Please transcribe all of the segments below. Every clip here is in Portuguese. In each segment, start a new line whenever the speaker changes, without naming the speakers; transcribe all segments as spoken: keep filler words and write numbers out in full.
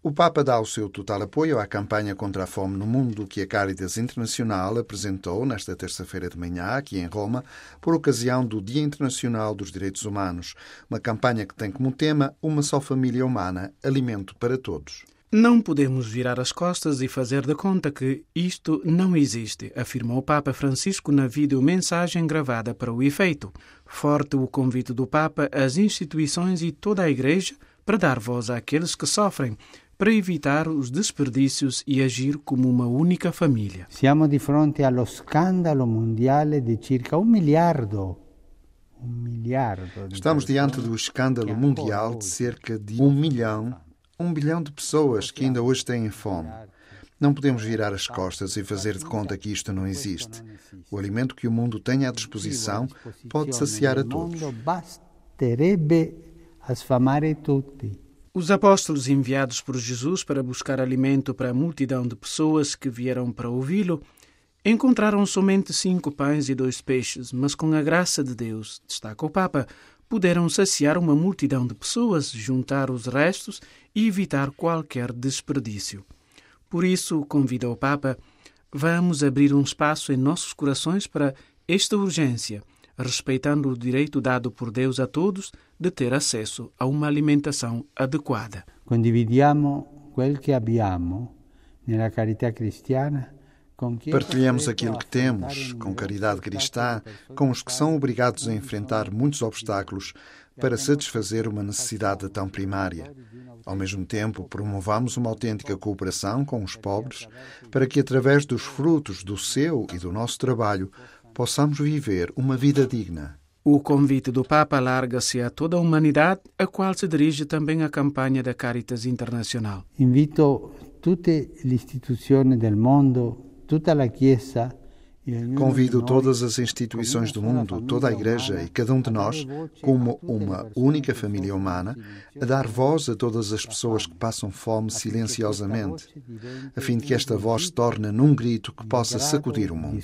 O Papa dá o seu total apoio à campanha contra a fome no mundo que a Caritas Internacional apresentou nesta terça-feira de manhã, aqui em Roma, por ocasião do Dia Internacional dos Direitos Humanos. Uma campanha que tem como tema Uma Só Família Humana, Alimento para Todos.
Não podemos virar as costas e fazer de conta que isto não existe, afirmou o Papa Francisco na videomensagem gravada para o efeito. Forte o convite do Papa às instituições e toda a Igreja para dar voz àqueles que sofrem, para evitar os desperdícios e agir como uma única família.
Siamo di fronte allo scandalo mondiale di circa un miliardo. Un miliardo.
Estamos diante do escândalo mundial de cerca de um milhão, um bilhão de pessoas que ainda hoje têm fome. Não podemos virar as costas e fazer de conta que isto não existe. O alimento que o mundo tem à disposição pode saciar a todos.
Basterebbe sfamare tutti.
Os apóstolos enviados por Jesus para buscar alimento para a multidão de pessoas que vieram para ouvi-lo encontraram somente cinco pães e dois peixes, mas com a graça de Deus, destaca o Papa, puderam saciar uma multidão de pessoas, juntar os restos e evitar qualquer desperdício. Por isso, convida o Papa, vamos abrir um espaço em nossos corações para esta urgência, respeitando o direito dado por Deus a todos de ter acesso a uma alimentação adequada.
Condividiamo quel che abbiamo nella carità cristiana.
Partilhamos aquilo que temos, com caridade cristã, com os que são obrigados a enfrentar muitos obstáculos para satisfazer uma necessidade tão primária. Ao mesmo tempo, promovamos uma autêntica cooperação com os pobres, para que, através dos frutos do seu e do nosso trabalho, possamos viver uma vida digna.
O convite do Papa alarga-se a toda a humanidade, a qual se dirige também a campanha da Caritas Internacional.
Invito tutte le istituzioni del mondo, tutta la Chiesa.
Convido todas as instituições do mundo, toda a Igreja e cada um de nós, como uma única família humana, a dar voz a todas as pessoas que passam fome silenciosamente, a fim de que esta voz se torne num grito que possa sacudir o mundo.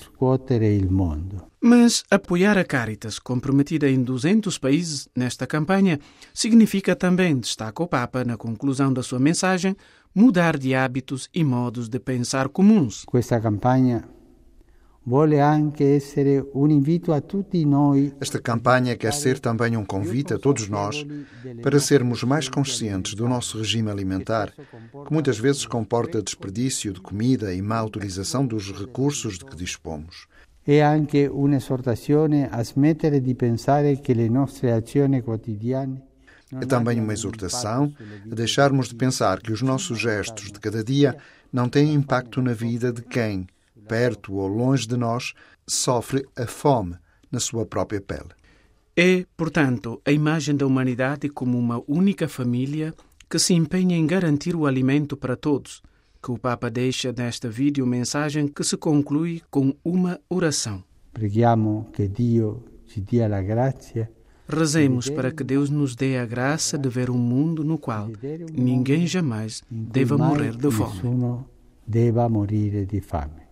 Mas apoiar a Caritas, comprometida em duzentos países nesta campanha, significa também, destaca o Papa na conclusão da sua mensagem, mudar de hábitos e modos de pensar comuns.
Questa campanha vuole anche essere un invito a tutti noi.
Esta campanha quer ser também um convite a todos nós para sermos mais conscientes do nosso regime alimentar, que muitas vezes comporta desperdício de comida e má utilização dos recursos de que dispomos.
É anche un'esortazione a smettere di pensare che le nostre azioni quotidiane.
É também uma exortação a deixarmos de pensar que os nossos gestos de cada dia não têm impacto na vida de quem, perto ou longe de nós, sofre a fome na sua própria pele.
É, portanto, a imagem da humanidade como uma única família que se empenha em garantir o alimento para todos, que o Papa deixa nesta videomensagem que se conclui com uma oração.
Preghiamo che Dio ci dia la grazia.
Rezemos para que Deus nos dê a graça de ver um mundo no qual ninguém jamais deva morrer de fome.
Nessuno deva morire di fame.